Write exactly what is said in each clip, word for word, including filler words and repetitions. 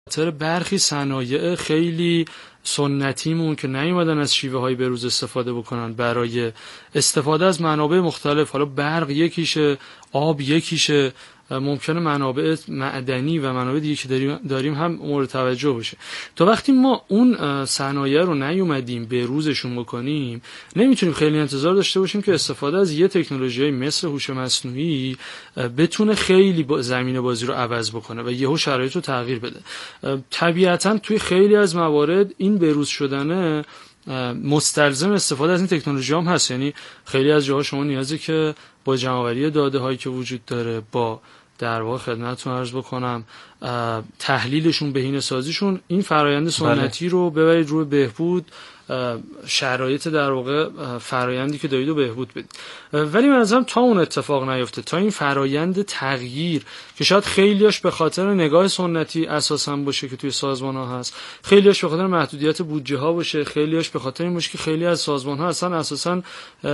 خاطر برخی صنایع خیلی سنتیمون که نیومدن از شیوه های بروز استفاده بکنن برای استفاده از منابع مختلف، حالا برق یکیشه، آب یکیشه، ممکنه منابع معدنی و منابع دیگه که داریم داریم هم مورد توجه باشه. تا وقتی ما اون صنایع رو نیومدیم بروزشون بکنیم، نمیتونیم خیلی انتظار داشته باشیم که استفاده از یه تکنولوژی مثل هوش مصنوعی بتونه خیلی با زمین بازی رو عوض بکنه و یهو شرایط رو تغییر بده. طبیعتاً توی خیلی از موارد این بروز شدنه مستلزم استفاده از این تکنولوژی هم هست. یعنی خیلی از جاها شما نیازی که با جمع‌آوری داده هایی که وجود داره، با در واقع خدمتتون عرض بکنم تحلیلشون، بهینه سازیشون، این فرایند سنتی بله. رو ببرید روی بهبود، شرایط در واقع فرایندی که دارید رو بهبود بدید. ولی من ازم تا اون اتفاق نیفته، تا این فرایند تغییر که شاید خیلیاش به خاطر نگاه سنتی اساساً باشه که توی سازمان ها هست، خیلیاش به خاطر محدودیت بودجه ها باشه، خیلیاش به خاطر این باشه که خیلی از سازمان ها اصلا اساساً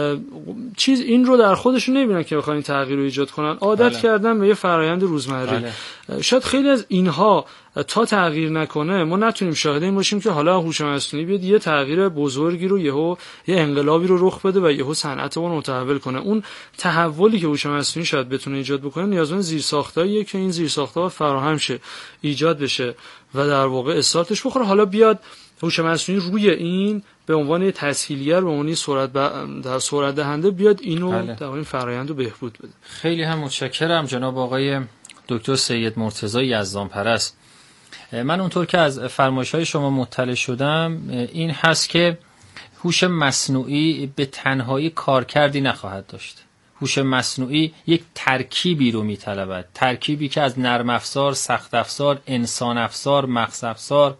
چیز این رو در خودشون نمیبینن که بخوان تغییر رو ایجاد کنن، عادت بله. کردن به یه فرایند روزمره. بله. شاید خیلی از اینها تا تغییر نکنه ما نتونیم شاهد این باشیم که حالا هوش مصنوعی بیاد یه تغییر بزرگی رو، یهو یه انقلابی رو رخ بده و یهو صنعت رو متحول کنه. اون تحولی که هوش مصنوعی شاید بتونه ایجاد بکنه نیازمند زیرساختاییه که این زیرساخت‌ها فراهم شه، ایجاد بشه و در واقع استارتش بخوره. حالا بیاد هوش مصنوعی روی این به عنوان یه تسهیلگر، به عنوان سرعت در سرعت دهنده بیاد اینو بله. در این فرآیند رو بهبود بده. خیلی هم متشکرم جناب آقای دکتر سید مرتضی یزدانپرست. من اونطور که از فرمایش‌های شما مطلع شدم این هست که هوش مصنوعی به تنهایی کارکردی نخواهد داشت. هوش مصنوعی یک ترکیبی رو میطلبد، ترکیبی که از نرم افزار، سخت افزار، انسان افزار، مغز افزار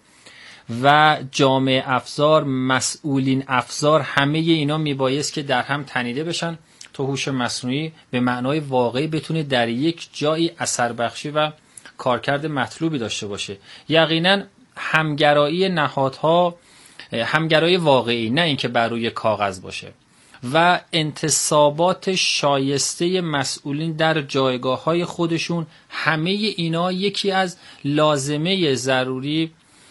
و جامعه افزار، مسئولین افزار، همه اینا میبایست که در هم تنیده بشن تا هوش مصنوعی به معنای واقعی بتونه در یک جایی اثر بخشی و کارکرد مطلوبی داشته باشه. یقینا همگرایی نهادها، همگرایی واقعی، نه اینکه بر روی کاغذ باشه، و انتصابات شایسته مسئولین در جایگاه‌های خودشون، همه اینا یکی از لازمه ضروری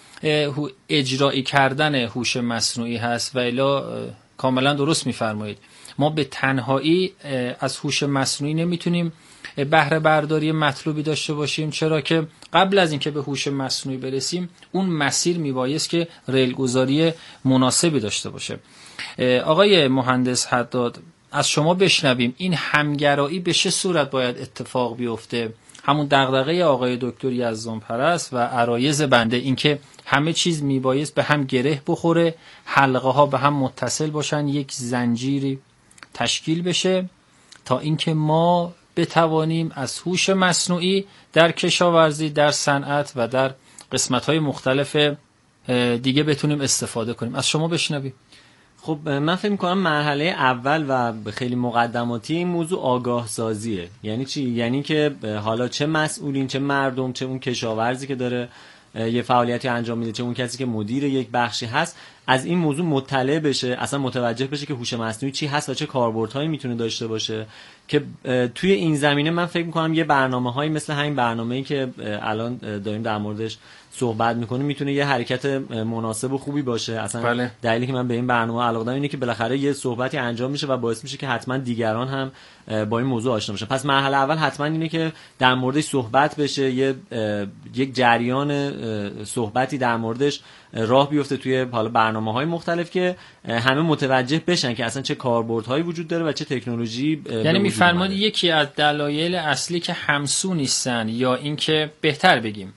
اجرایی کردن هوش مصنوعی هست. و الا کاملا درست می‌فرمایید، ما به تنهایی از هوش مصنوعی نمیتونیم بهره برداری مطلوبی داشته باشیم، چرا که قبل از اینکه به هوش مصنوعی برسیم اون مسیر میبایست که ریلگذاری مناسبی داشته باشه. آقای مهندس حداد، از شما بشنویم این همگرایی به چه صورت باید اتفاق بیفته؟ همون دغدغه آقای دکتر یزدانپرست و عرایض بنده، اینکه همه چیز میبایست به هم گره بخوره، حلقه ها به هم متصل باشن، یک زنجیری تشکیل بشه تا اینکه ما بتوانیم از هوش مصنوعی در کشاورزی، در صنعت و در قسمت‌های مختلف دیگه بتونیم استفاده کنیم. از شما بشنویم. خب من فکر می‌کنم مرحله اول و خیلی مقدماتی این موضوع آگاه سازیه. یعنی چی؟ یعنی که حالا چه مسئولین، چه مردم، چه اون کشاورزی که داره یه فعالیتی انجام میده، چه اون کسی که مدیر یک بخشی هست، از این موضوع مطلع بشه، اصلا متوجه بشه که هوش مصنوعی چی هست و چه کاربردهایی میتونه داشته باشه. که توی این زمینه من فکر میکنم یه برنامه‌هایی مثل همین برنامه‌ای که الان داریم در موردش صحبت میکنیم میتونه یه حرکت مناسب و خوبی باشه. اصلا بله. دلیلی که من به این برنامه علاقه دارم اینه که بالاخره یه صحبتی انجام میشه و باعث میشه که حتما دیگران هم با این موضوع آشنا بشن. پس مرحله اول حتما اینه که در موردش صحبت بشه، یه یک جریان صحبتی در موردش راه بیفته توی حالا برنامه‌های مختلف که همه متوجه بشن که اصلا چه کاربردهایی وجود داره و چه تکنولوژی. یعنی می‌فرمایید یکی از دلایل اصلی که همسو نیستن، یا اینکه بهتر بگیم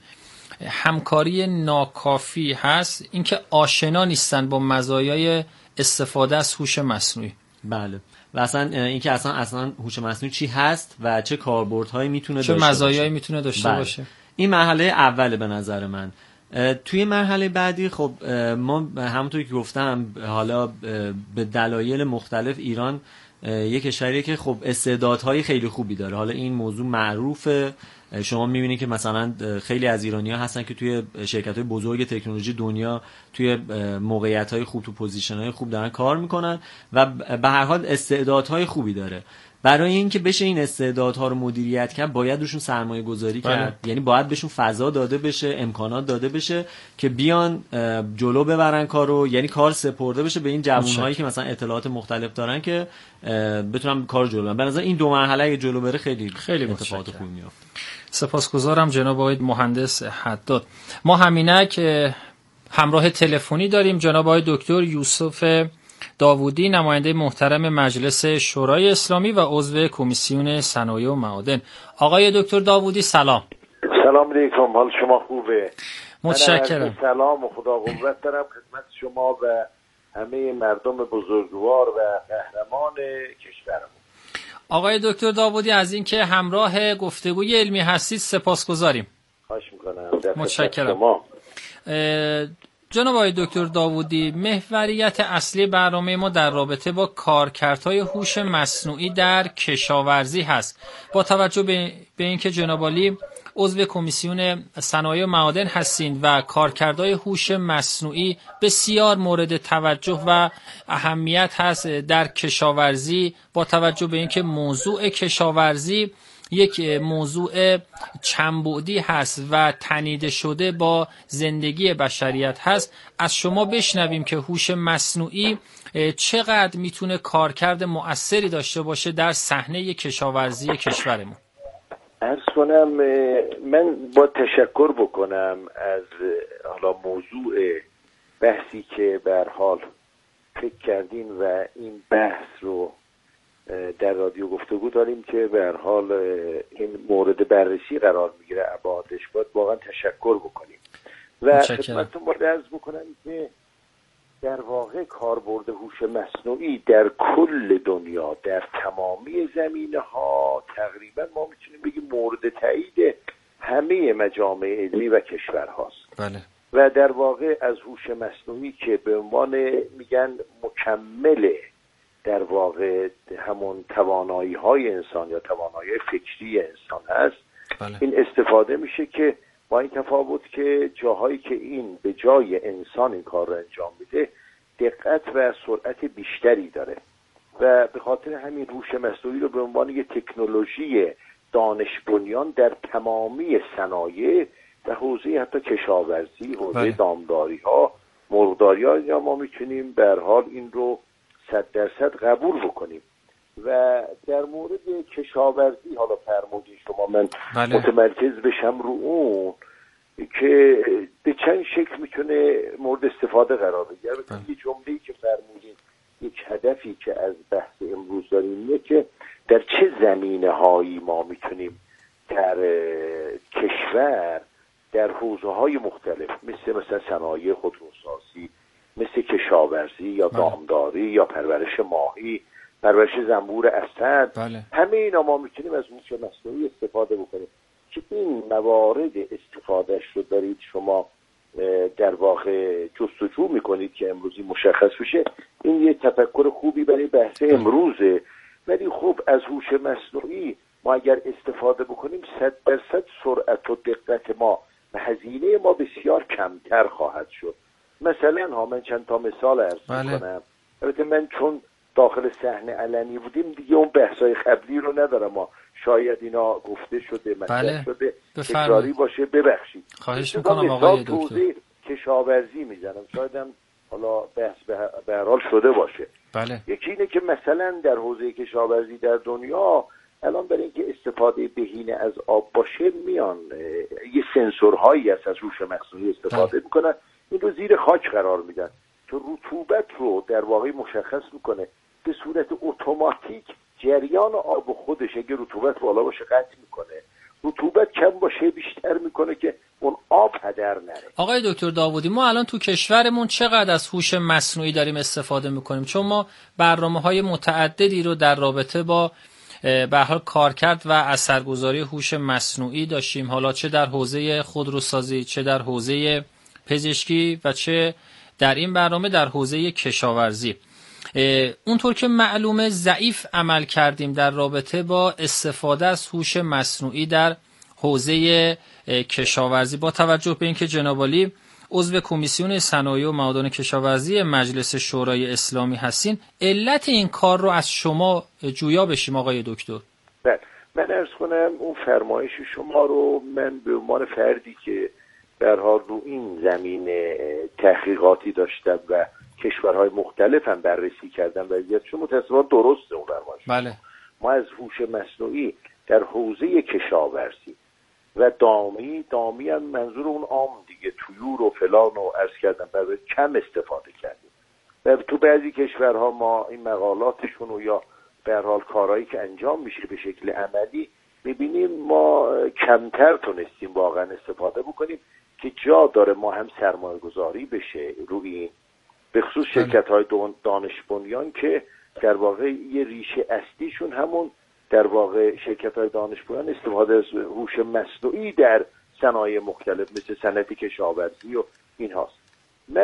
همکاری ناکافی هست، اینکه آشنا نیستن با مزایای استفاده از هوش مصنوعی. بله. و اصلا اینکه اصلا اصلا هوش مصنوعی چی هست و چه کاربردهایی میتونه داشته باشه، چه مزایایی میتونه داشته بله. باشه. این مرحله اوله به نظر من. توی مرحله بعدی خب ما همونطور که گفتم حالا به دلایل مختلف ایران یک کشوریه که خب استعدادهای خیلی خوبی داره. حالا این موضوع معروفه، شما میبینید که مثلا خیلی از ایرانی‌ها هستن که توی شرکت‌های بزرگ تکنولوژی دنیا توی موقعیت‌های خوب، تو پوزیشن‌های خوب دارن کار میکنن و به هر حال استعدادهای خوبی داره. برای اینکه بشه این استعدادها رو مدیریت کرد باید روشون سرمایه گذاری بله. کرد، یعنی باید بهشون فضا داده بشه، امکانات داده بشه که بیان جلو ببرن کارو، یعنی کار سپرده بشه به این جوانهایی که مثلا اطلاعات مختلف دارن که بتونن کار جلو ببرن. به نظر این دو مرحله اگه جلو بره خیلی خیلی اتفاقات خوبی میفته. سپاسگزارم جناب آقای مهندس حداد. ما همینک همراه تلفنی داریم جناب آقای دکتر یوسف داوودی، نماینده محترم مجلس شورای اسلامی و عضو کمیسیون صنایع و معادن. آقای دکتر داوودی سلام. سلام علیکم، حال شما خوبه؟ متشکرم. سلام و خدا قوت دارم خدمت شما و همه مردم بزرگوار و قهرمان کشورمون. آقای دکتر داوودی از اینکه همراه گفتگوی علمی هستید سپاسگزاریم. خواهش میکنم. متشکرم. جناب آقای دکتر داوودی، محوریت اصلی برنامه ما در رابطه با کارکردهای هوش مصنوعی در کشاورزی هست. با توجه به اینکه جناب عالی عضو کمیسیون صنایع و معادن هستین و کارکردهای هوش مصنوعی بسیار مورد توجه و اهمیت هست در کشاورزی، با توجه به اینکه موضوع کشاورزی یک موضوع چندبعدی هست و تنیده شده با زندگی بشریت هست، از شما بشنویم که هوش مصنوعی چقدر میتونه کارکرد مؤثری داشته باشه در صحنه کشاورزی کشورمون. عرض کنم من با تشکر بکنم از حالا موضوع بحثی که به هر حال فکر کردین و این بحث رو در رادیو گفتگو داریم که به هر حال این مورد بررسی قرار میگیره ابعادش، باید واقعا تشکر بکنیم و خدمتتون باید عرض بکنم که در واقع کاربرد هوش مصنوعی در کل دنیا در تمامی زمینه‌ها تقریبا ما میتونیم بگیم مورد تایید همه مجامع علمی و کشورهاست. بله. و در واقع از هوش مصنوعی که به عنوان میگن مکمل در واقع همون توانایی های انسان یا توانایی فکری انسان هست. بله. این استفاده میشه که با این تفاوت که جاهایی که این به جای انسان این کار رو انجام میده دقت و سرعت بیشتری داره و به خاطر همین هوش مصنوعی رو به عنوان یک تکنولوژی دانش بنیان در تمامی صنایع و حوزه حتی کشاورزی، حوزه بله. دامداری ها، مرغداری ها، یا ما میتونیم به هر حال این رو صد درصد قبول بکنیم. و در مورد کشاورزی حالا فرمودین شما، من بله. متمرکز بشم رو اون که به چند شکل میتونه مورد استفاده قرار بگیره. بله. یه جمله‌ای که فرمودین، یک هدفی که از بحث امروز داریم اینه که در چه زمینه‌هایی ما میتونیم در کشور در حوزه‌های مختلف مثل مثلا صنایع خودروسازی، مثل کشاورزی یا دامداری یا پرورش ماهی، پرورش زنبور اسد، بله. همه اینا ما میتونیم از هوش مصنوعی استفاده بکنیم که این موارد استفادهش رو دارید شما در واقع جستجو میکنید که امروزی مشخص بشه. این یه تفکر خوبی برای بحث امروزه، ولی خب از هوش مصنوعی ما اگر استفاده بکنیم صد درصد سرعت و دقت ما و هزینه ما بسیار کمتر خواهد شد. مثلا ها من چند تا مثال عرض بله. میکنم. البته من چون داخل صحنه علنی بودیم دیگه اون بحثای قبلی رو ندارم، ما شاید اینا گفته شده مطرح بله. شده تکراری باشه، ببخشید. خواهش میکنم آقای دکتر. کشاورزی میزنم، شاید هم حالا بحث به هر حال شده باشه. بله. یکی اینه که مثلا در حوزه کشاورزی در دنیا الان برای اینکه استفاده بهینه از آب باشه میان یه سنسورهایی هست از هوش مصنوعی استفاده بله. میکنن، این رو زیر خاک قرار میدن که رطوبت رو در واقع مشخص میکنه، به صورت اتوماتیک جریان آب خودش اگه رطوبت بالا باشه قطع میکنه، رطوبت کم باشه بیشتر میکنه که اون آب هدر نره. آقای دکتر داوودی، ما الان تو کشورمون چقدر از هوش مصنوعی داریم استفاده میکنیم؟ چون ما برنامه‌های متعددی رو در رابطه با به هر حال کارکرد و اثرگذاری هوش مصنوعی داشتیم، حالا چه در حوزه خودروسازی، چه در حوزه پزشکی و چه در این برنامه در حوزه کشاورزی. اونطور که معلومه ضعیف عمل کردیم در رابطه با استفاده از هوش مصنوعی در حوزه کشاورزی، با توجه به اینکه جناب عالی عضو کمیسیون صنایع و معادن کشاورزی مجلس شورای اسلامی هستین. علت این کار رو از شما جویا بشیم آقای دکتر. بله، من عرض کنم اون فرمایش شما رو من به عنوان فردی که در حال رو این زمین تحقیقاتی داشتم و کشورهای مختلف هم بررسی کردم و شما متأسفانه درسته اون فرمایش. بله. ما از هوش مصنوعی در حوزه کشاورزی و دامی دامی هم منظور اون عام دیگه طیور و فلان و عرض کردم برای کم استفاده کردیم و تو بعضی کشورها ما این مقالاتشون و یا به هر حال کارهایی که انجام میشه به شکل عملی میبینیم ما کمتر تونستیم واقعا استفاده بکنیم که جا داره ما هم سرمایه گذاری بشه روی این، به خصوص شرکت های دانش بنیان که در واقع یه ریشه اصلیشون همون در واقع شرکت های دانش بنیان استفاده از هوش مصنوعی در صنایع مختلف مثل صنعت کشاورزی و این هاست. من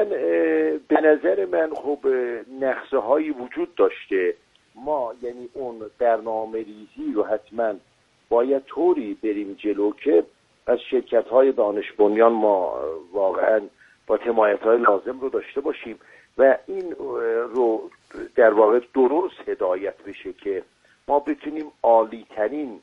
به نظر من خب نقصه هایی وجود داشته، ما یعنی اون برنامه ریزی رو حتما باید طوری بریم جلو که از شرکت های دانش بنیان ما واقعا با حمایت های لازم رو داشته باشیم و این رو در واقع درست هدایت بشه که ما بتونیم عالی ترین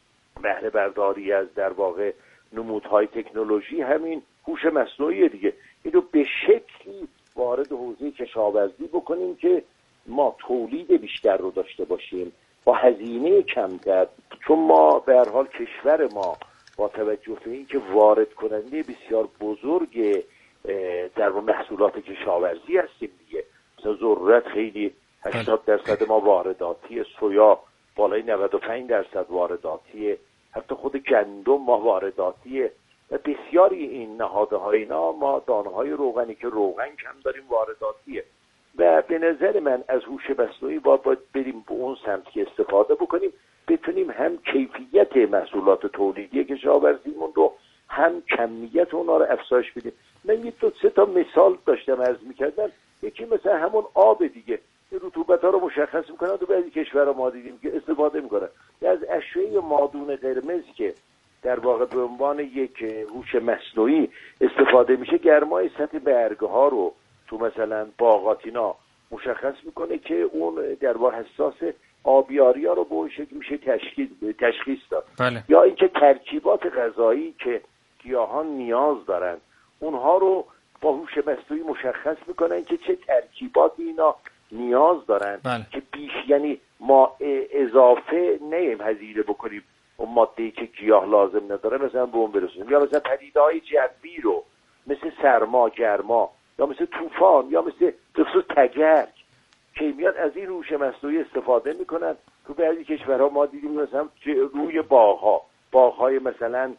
بهره برداری از در واقع نمودهای تکنولوژی همین هوش مصنوعی دیگه این رو به شکلی وارد حوزه کشاورزی بکنیم که ما تولید بیشتر رو داشته باشیم با هزینه کمتر، چون ما به هر حال کشور ما با توجه به اینکه وارد کننده بسیار بزرگ در محصولات کشاورزی هستیم دیگه، مثلا ذرت خیلی هشتاد درصد ما وارداتی، سویا بالای نود و پنج درصد وارداتی، حتی خود گندم ما وارداتی و بسیاری این نهاده های اینا ما دانه های روغنی که روغن کم داریم وارداتیه و به نظر من از هوش مصنوعی باید, باید بریم به اون سمت که استفاده بکنیم بتونیم هم کیفیت محصولات تولیدی کشاورزیمون رو هم کمیت اونا رو افزایش بدیم. من یه دو سه تا مثال داشتم عرض می‌کردم، یکی مثلا همون آب دیگه، رطوبت‌ها رو مشخص می‌کنن، تو بعضی کشورها ما دیدیم که استفاده می‌کنن از اشعه مادون قرمز که در واقع به عنوان یک هوش مصنوعی استفاده میشه، گرمای سطح برگ‌ها رو تو مثلا باغات اینا مشخص میکنه که اون در واقع حساس آبیاری‌ها رو به اون شکل میشه تشخیص تشخیص داد. بله. یا اینکه ترکیبات غذایی که گیاهان نیاز دارن اونها رو با هوش مصنوعی مشخص میکنن که چه ترکیباتی اینا نیاز دارن. بله. که بیش یعنی ما اضافه نیم هزینه بکنیم اون ماده‌ای که گیاه لازم نداره مثلا به اون برسونیم، یا مثلا پدیده‌های جوی رو مثل سرما، گرما یا مثل طوفان یا مثل خصوص تگرگ که میاد از این هوش مصنوعی استفاده میکنن. تو بعضی کشورها ما دیدیم مثلا روی باغ‌ها باغ‌های مثلا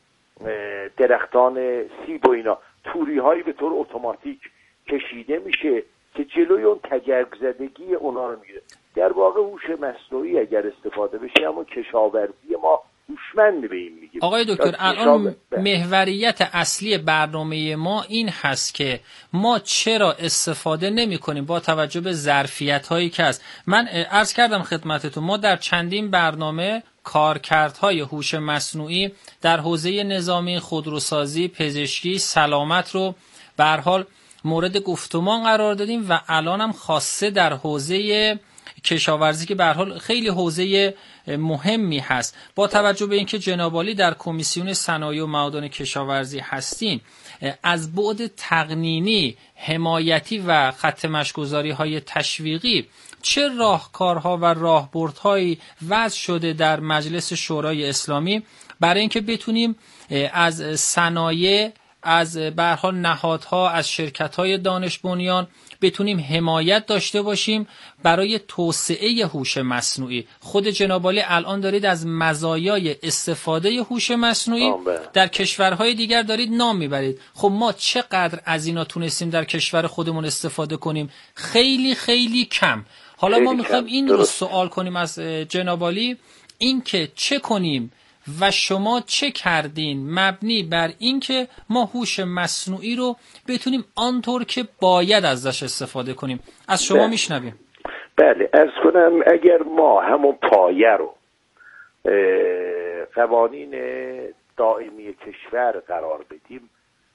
درختان سیب و اینا توری‌هایی به طور اتوماتیک کشیده میشه که جلوی اون تگرگ زدگی اونا رو میگیره. در واقع هوش مصنوعی اگر استفاده بشه اما کشاورزی ما هوشمند به این میگیم. آقای دکتر الان محوریت اصلی برنامه ما این هست که ما چرا استفاده نمی کنیم با توجه به ظرفیت هایی که هست. من عرض کردم خدمتتون ما در چندین برنامه کارکردهای هوش مصنوعی در حوزه نظامی، خودروسازی، پزشکی، سلامت رو به هر حال مورد گفتمان قرار دادیم و الان هم خاصه در حوزه کشاورزی که به هر حال خیلی حوزه مهمی هست. با توجه به اینکه جناب عالی در کمیسیون صنایع و معادن کشاورزی هستین، از بعد تقنینی، حمایتی و خط مشی‌گذاری های تشویقی چه راهکارها و راهبردهایی وضع شده در مجلس شورای اسلامی برای اینکه بتونیم از صنایع، از به هر حال نهادها، از شرکت‌های دانش بنیان بتونیم حمایت داشته باشیم برای توسعه هوش مصنوعی؟ خود جناب عالی الان دارید از مزایای استفاده هوش مصنوعی در کشورهای دیگر دارید نام میبرید. خب ما چقدر از اینا تونستیم در کشور خودمون استفاده کنیم؟ خیلی خیلی کم. حالا ما میخوایم این رو سوال کنیم از جناب عالی، این که چه کنیم و شما چه کردین مبنی بر اینکه ما هوش مصنوعی رو بتونیم آنطور که باید ازش استفاده کنیم. از شما میشنویم. بله، عرض کنم اگر ما همون پایه رو قوانین دائمی کشور قرار بدیم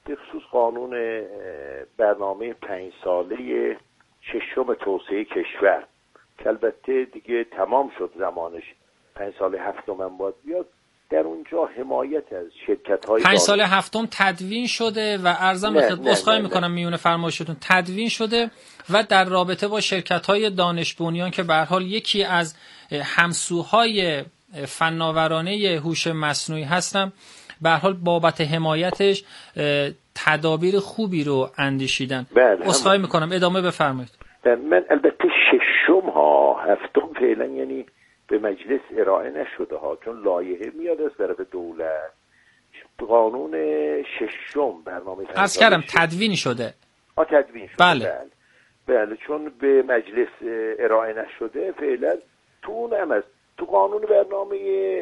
به خصوص قانون برنامه پنج ساله ششم توسعه کشور که البته دیگه تمام شد زمانش، پنج سال هفتم هم باید بیاد، در اونجا حمایت از شرکت های پنج سال هفتم تدوین شده و عرضم به خدمت عذرخواهی میکنم میونه فرمایشتون تدوین شده و در رابطه با شرکت های دانش بنیان که به هر حال یکی از همسوهای فناورانه هوش مصنوعی هستم، به هر حال بابت حمایتش تدابیر خوبی رو اندیشیدن. عذرخواهی میکنم ادامه بفرمایید. من البته ششم ها هفتم فعلا یعنی به مجلس ارائه نشده ها، چون لایحه میاد از طرف دولت. قانون ششم برنامه عرض کردم تدوین شده. آ تدوین شده. بله. بله. بله چون به مجلس ارائه نشده فعلا تو اونم از تو قانون برنامه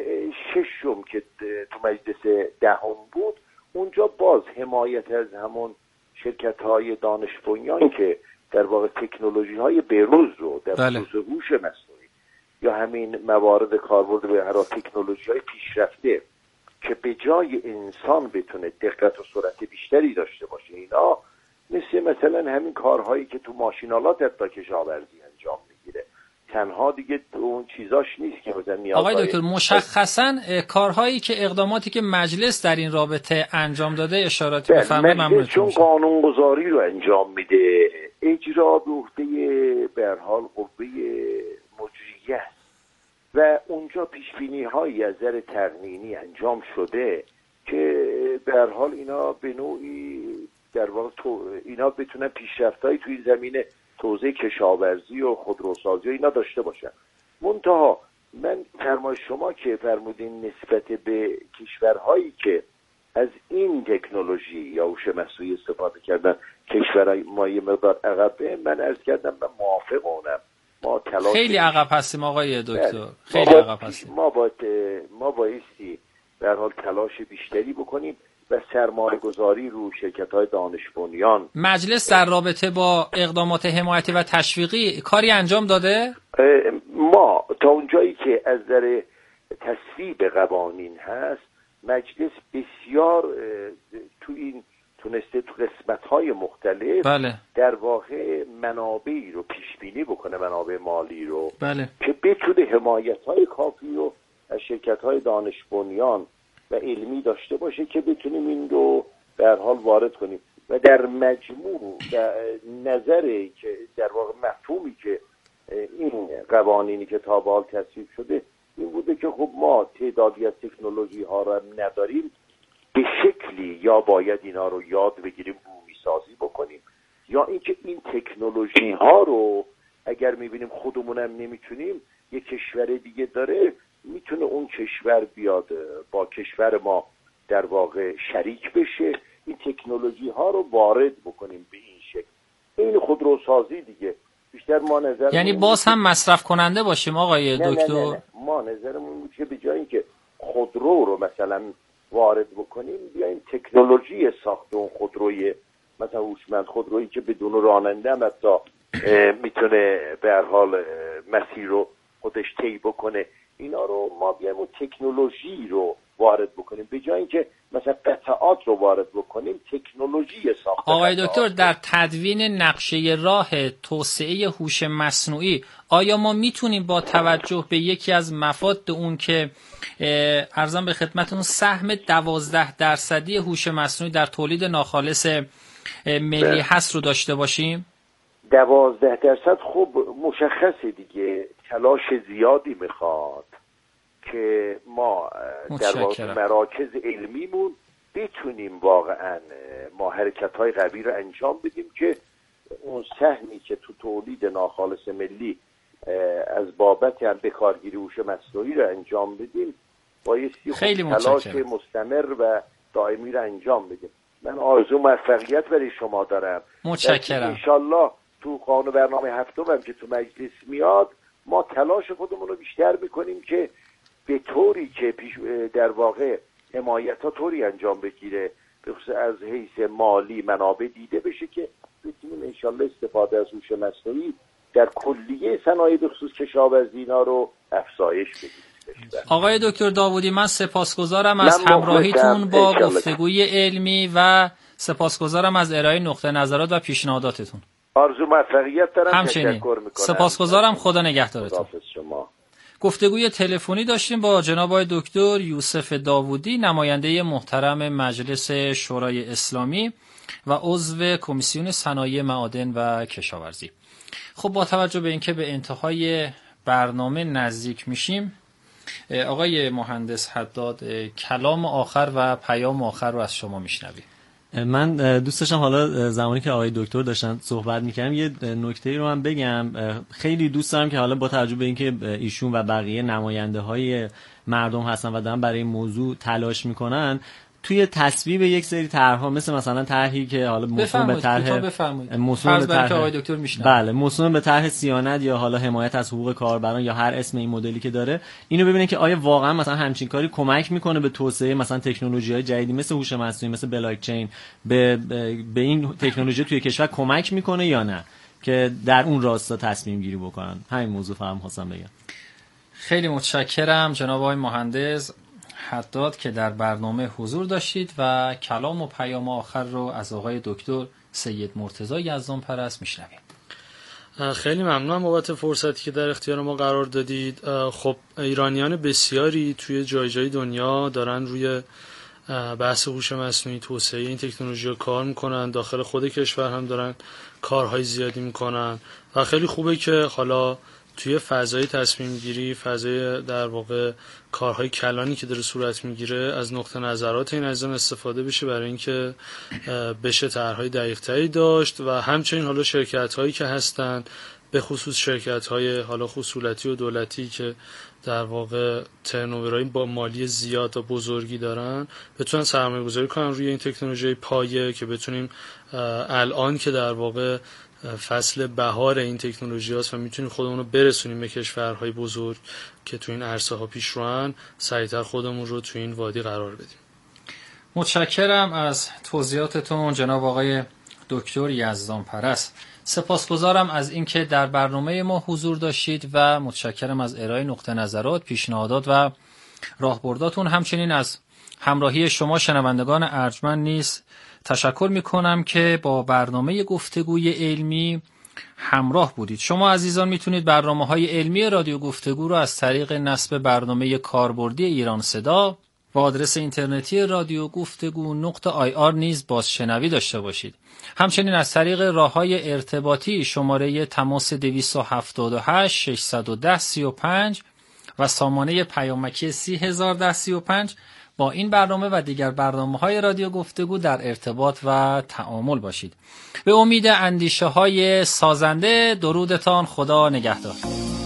ششم که تو مجلس دهم بود، اونجا باز حمایت از همون شرکت های دانش بنیان که در واقع تکنولوژی های بروز رو در خصوص هوش مصنوعی یا همین موارد کاربرد به هر تکنولوژی های پیشرفته که به جای انسان بتونه دقت و سرعت بیشتری داشته باشه، اینا مثل مثلا همین کارهایی که تو ماشینالات حتی کشاورزی انجام میگیره، تنها دیگه اون چیزاش نیست که مثلا نیاز. آقای دکتر مشخصا کارهایی که اقداماتی که مجلس در این رابطه انجام داده اشاراتی بفرمایید. ممنون. چون قانونگذاری رو انجام میده، اجرا به عهده به هر حال قوه مجریه و اونجا پیش بینی هایی از نظر تقنینی انجام شده که به هر حال اینا به نوعی در واقع اینا بتونن پیشرفتایی توی زمینه توزیع کشاورزی و خودروسازی و اینا داشته باشن. منتها من فرمای شما که فرمودین نسبت به کشورهایی که از این تکنولوژی یا هوش مصنوعی استفاده کردن کشورهای ما یه مقدار عقبه، من عرض کردم من موافق اونم. ما تلاش خیلی عقب هستیم آقای دکتر، خیلی ما عقب هستیم. ما باید ما بایستی در حال تلاش بیشتری بکنیم و سرمایه گذاری رو شرکت های دانش بنیان. مجلس در رابطه با اقدامات حمایتی و تشویقی کاری انجام داده؟ ما تا اونجایی که از نظر تصویب قوانین هست، مجلس بسیار تو این تونسته تو قسمت‌های مختلف بله. در واقع منابعی رو پیش بینی بکنه، منابع مالی رو بله. که بتونه حمایت‌های کافی رو از شرکت‌های دانش بنیان و علمی داشته باشه که بتونیم این رو به هر حال وارد کنیم. و در مجموع در نظری که در واقع مفهومی که این قوانینی که تا به حال تصویب شده این بوده که خب ما تعدادی از تکنولوژی ها رو نداریم، به شکلی یا باید اینا رو یاد بگیریم، بومی سازی بکنیم، یا اینکه این تکنولوژی ها رو اگر میبینیم خودمونم نمیتونیم، یک کشور دیگه داره، میتونه اون کشور بیاد با کشور ما در واقع شریک بشه، این تکنولوژی ها رو وارد بکنیم به این شکل. این خودروسازی دیگه بیشتر ما نظر یعنی باز هم مصرف کننده باشیم آقای نه دکتر؟ نه نه نه. ما نظرمون بود که به جای اینکه خودرو رو مثلا وارد بکنیم، بیایم تکنولوژی ساخت اون خودروی مثلا هوشمند، خودرویی که بدون راننده هم حتی میتونه به هر حال مسیر رو خودش طی بکنه، اینا رو ما بیایم اون تکنولوژی رو وارد بکنیم به جای اینکه مثلا قطعات رو وارد بکنیم، تکنولوژی ساخت. آقای دکتر در تدوین نقشه راه توسعه هوش مصنوعی آیا ما میتونیم با توجه به یکی از مفاد اون که عرضم به خدمتتون سهم دوازده درصدی هوش مصنوعی در تولید ناخالص ملی هست رو داشته باشیم؟ دوازده درصد خب مشخصه دیگه، تلاش زیادی میخواد که ما در واقع مراکز علمیمون بتونیم واقعا ما حرکت‌های قوی رو انجام بدیم که اون سهمی که تو تولید ناخالص ملی از بابت هم بکارگیری هوش مصنوعی رو انجام بدیم، بایستی خیلی تلاش مستمر و دائمی رو انجام بدیم. من آرزو موفقیت برای شما دارم. متشکرم. انشالله تو قانون برنامه هفتم هم که تو مجلس میاد، ما تلاش خودمون رو بیشتر میکنیم که به طوری که پیش در واقع حمایت ها طوری انجام بگیره، به خصوص از حیث مالی منابع دیده بشه که بتونیم انشالله استفاده از هوش مصنوعی در کلیه صنایع به خصوص کشاورزی اینا رو افزایش بدیم. آقای دکتر داوودی من سپاسگزارم از همراهیتون با گفتگوی علمی و سپاسگزارم از ارائه نقطه نظرات و پیشنهاداتتون. آرزو موفقیت دارم. همچنین. تشکر میکنم. سپاسگزارم. خدا نگهدارتون. خداحافظ شما. گفتگوی تلفنی داشتیم با جناب آقای دکتر یوسف داوودی، نماینده محترم مجلس شورای اسلامی و عضو کمیسیون صنایع معادن و کشاورزی. خب با توجه به اینکه به انتهای برنامه نزدیک میشیم، آقای مهندس حداد کلام آخر و پیام آخر رو از شما میشنویم. من دوست داشتم حالا زمانی که آقای دکتر داشتن صحبت میکردم یه نکته‌ای رو من بگم. خیلی دوست دارم که حالا با توجه به اینکه ایشون و بقیه نماینده های مردم هستن و دارن برای این موضوع تلاش میکنن، توی تصویب یک سری طرح‌ها مثل مثلا طرحی که حالا موسوم به طرح موسوم به طرح آقای دکتر میشنم، بله موسوم به طرح صیانت یا حالا حمایت از حقوق کاربران یا هر اسم این مدلی که داره، اینو ببینن که آیا واقعا مثلا همچین کاری کمک میکنه به توسعه مثلا تکنولوژی‌های جدیدی مثل هوش مصنوعی، مثل بلاک چین، به به این تکنولوژی توی کشور کمک میکنه یا نه، که در اون راستا تصمیم گیری بکنن. همین موضوع فهم خواستم بگم. خیلی متشکرم جناب آقای مهندس حداد که در برنامه حضور داشتید و کلام و پیام آخر رو از آقای دکتر سید مرتضی یزدان پرست میشنویم. خیلی ممنونم بابت فرصتی که در اختیار ما قرار دادید. خب ایرانیان بسیاری توی جای جای دنیا دارن روی بحث هوش مصنوعی، توسعه این تکنولوژی کار میکنن، داخل خود کشور هم دارن کارهای زیادی میکنن و خیلی خوبه که حالا توی فضای تصمیم گیری، فضای در واقع کارهای کلانی که داره صورت میگیره، از نقطه نظرات این عزیزان استفاده بشه برای اینکه بشه طرحهای دقیق‌تری داشت و همچنین حالا شرکت‌هایی که هستن، به خصوص شرکت‌های حالا خصوصی و دولتی که در واقع ترنوورهای با مالی زیاد و بزرگی دارن، بتونن سرمایه‌گذاری کنن روی این تکنولوژی پایه که بتونیم الان که در واقع فصل بهار این تکنولوژی هست و میتونیم خودمون رو برسونیم به کشورهای بزرگ که تو این عرصه ها پیش روان، سریعتر خودمون رو تو این وادی قرار بدیم. متشکرم از توضیحاتتون جناب آقای دکتر یزدان پرست. سپاسگزارم از اینکه در برنامه ما حضور داشتید و متشکرم از ارائه نقطه نظرات، پیشنهادات و راهبرداتون. همچنین از همراهی شما شنوندگان ارجمند نیز تشکر میکنم که با برنامه گفتگوی علمی همراه بودید. شما عزیزان میتونید برنامه‌های علمی رادیو گفتگو رو از طریق نصب برنامه کاربردی ایران صدا و آدرس اینترنتی رادیو گفتگو نقطه آی آر نیز بازشنوی داشته باشید. همچنین از طریق راه‌های ارتباطی شماره تماس دویست و هفتاد و هشت ششصد و ده سی و پنج و سامانه پیامکی سی هزار و ده سی و پنج با این برنامه و دیگر برنامه‌های رادیو گفتگو در ارتباط و تعامل باشید. به امید اندیشه‌های سازنده، درودتان، خدا نگهدار.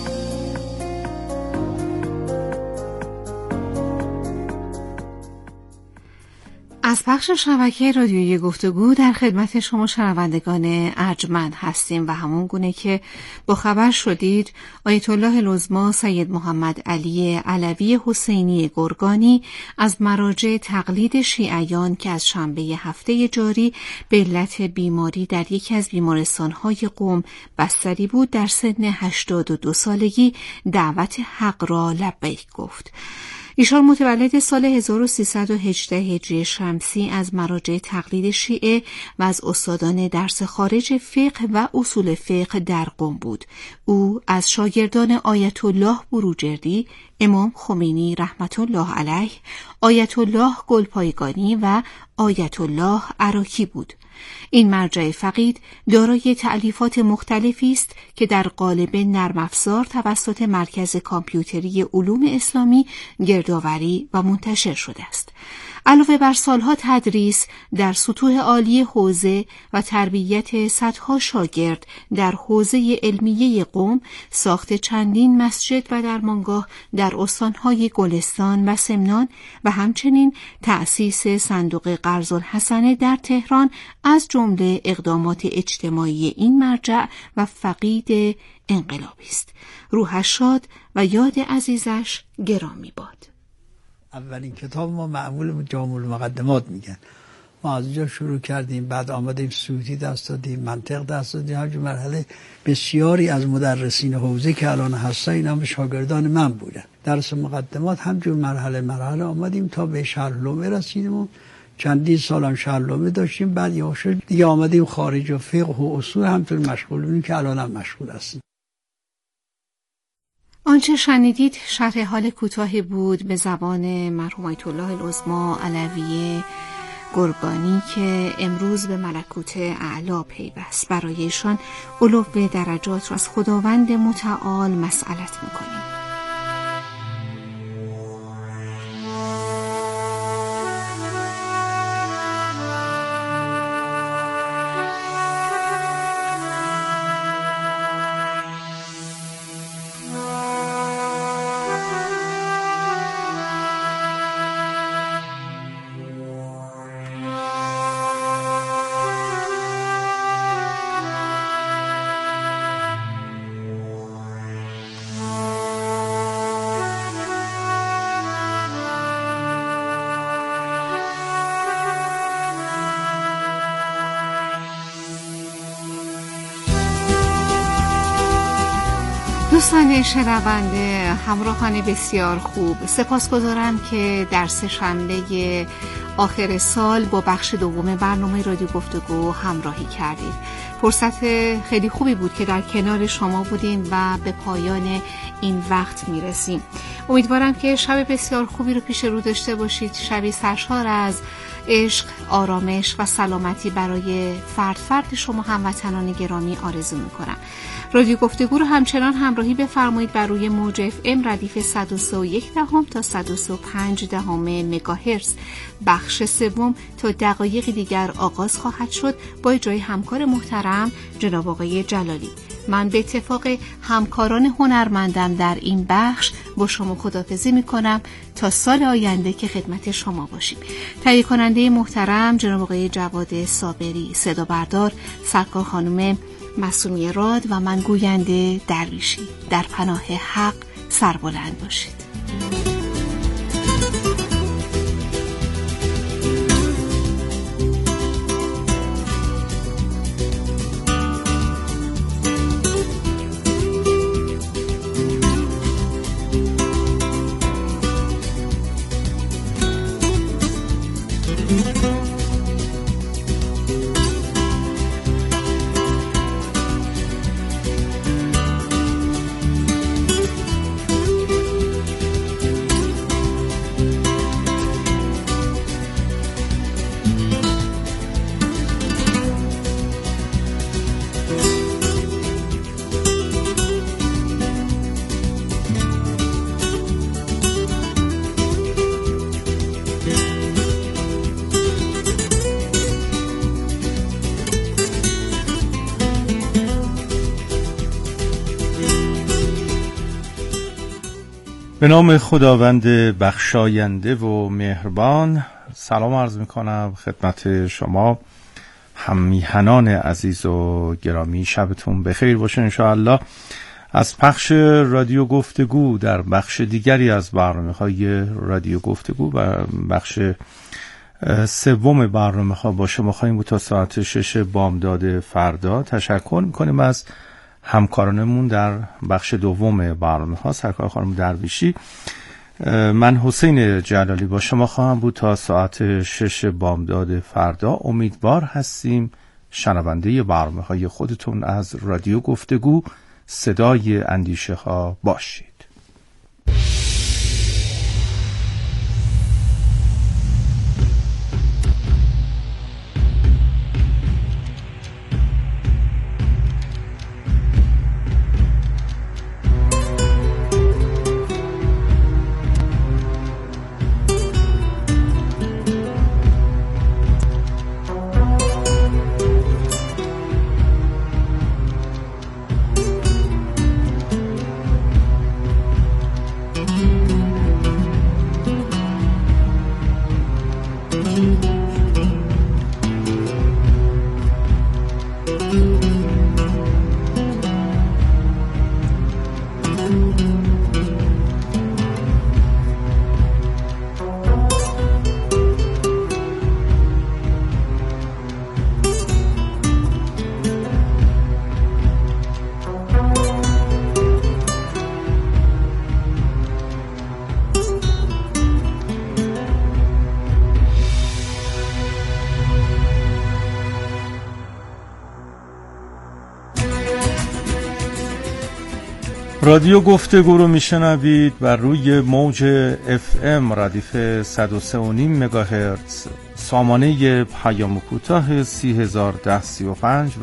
از پخش شبکه رادیویی گفتگو در خدمت شما شنوندگان ارجمند هستیم و همون گونه که با خبر شدید، آیت الله العظما سید محمد علی علوی حسینی گرگانی از مراجع تقلید شیعیان که از شنبه هفته جاری به علت بیماری در یکی از بیمارستان‌های قم بستری بود، در سن هشتاد و دو سالگی دعوت حق را لبیک گفت. ایشان متولد سال هزار و سیصد و هجده هجری شمسی از مراجع تقلید شیعه و از استادان درس خارج فقه و اصول فقه در قم بود. او از شاگردان آیت الله بروجردی، امام خمینی رحمت الله علیه، آیت الله گلپایگانی و آیت الله عراکی بود. این مرجع فقید دارای تألیفات مختلفی است که در قالب نرم افزار توسط مرکز کامپیوتری علوم اسلامی گردآوری و منتشر شده است. علاوه بر سالها تدریس در سطوح عالی حوزه و تربیت صدها شاگرد در حوزه علمیه قم، ساخت چندین مسجد و درمانگاه در استانهای گلستان و سمنان و همچنین تأسیس صندوق قرض الحسنه در تهران از جمله اقدامات اجتماعی این مرجع و فقید انقلابی است. روحش شاد و یاد عزیزش گرامی باد. اولین کتاب ما معمول جامع المقدمات میگن، ما از اونجا شروع کردیم، بعد آمدیم سوتی دست دادیم، منطق دست دادیم، همچنین مرحله بسیاری از مدرسین حوزه که الان هستن اینا هم شاگردان من بودن. درس مقدمات همچنین مرحله مرحله آمدیم تا به شرح لومه رسیدیم و چندین سالم شهرنامه داشتیم، بعد یه شد دیگه آمدیم خارج و فقه و اصول همطور مشغول بودیم که الان هم مشغول هستیم. آنچه شنیدید شرح حال کوتاهی بود به زبان مرحوم آیت الله العظما علوی گرگانی که امروز به ملکوت اعلی پیوست. برای ایشان علو به درجات را از خداوند متعال مسئلت میکنیم. دوستان شنونده، همراهان بسیار خوب، سپاسگزارم که در سه شنبه آخر سال با بخش دوم برنامه رادیو گفتگو همراهی کردید. فرصت خیلی خوبی بود که در کنار شما بودیم و به پایان این وقت میرسیم. امیدوارم که شب بسیار خوبی رو پیش رو داشته باشید. شبی سرشار از عشق، آرامش و سلامتی برای فرد فرد شما هموطنان گرامی آرزو میکنم. رادیو گفتگو رو همچنان همراهی بفرمایید بر روی موج اف ام ردیف صد و سه و یک دهم تا صد و سه و پنج دهم مگاهرتز. بخش سوم تا دقایق دیگر آغاز خواهد شد با اجرای همکار محترم جناب آقای جلالی. من به اتفاق همکاران هنرمندم در این بخش با شما خداحافظی میکنم تا سال آینده که خدمت شما باشیم. تهیه کننده محترم جناب آقای جواد صابری، صدا بردار سرکار خانم معصومی راد و من گوینده درویشی. در پناه حق سربلند باشید. به نام خداوند بخشاینده و مهربان، سلام عرض میکنم خدمت شما هممیهنان عزیز و گرامی. شبتون بخیر باشه انشاءالله. از پخش رادیو گفتگو در بخش دیگری از برنامه‌های رادیو گفتگو و بخش سوم برنامه‌ها با شما خواهیم بود تا ساعت شش بامداد فردا. تشکر میکنیم از همکارانمون در بخش دوم برنامه‌ها، سرکار خانم درویشی. من حسین جلالی با شما خواهم بود تا ساعت شش بامداد فردا. امیدوار هستیم شنونده برنامه‌های خودتون از رادیو گفتگو صدای اندیشه ها باشید. رادیو گفتگو رو میشنوید بر روی موج اف ام ردیف صد و سه و نیم مگاهرتز، سامانه پیام کوتاه سی هزار و ده سی و پنج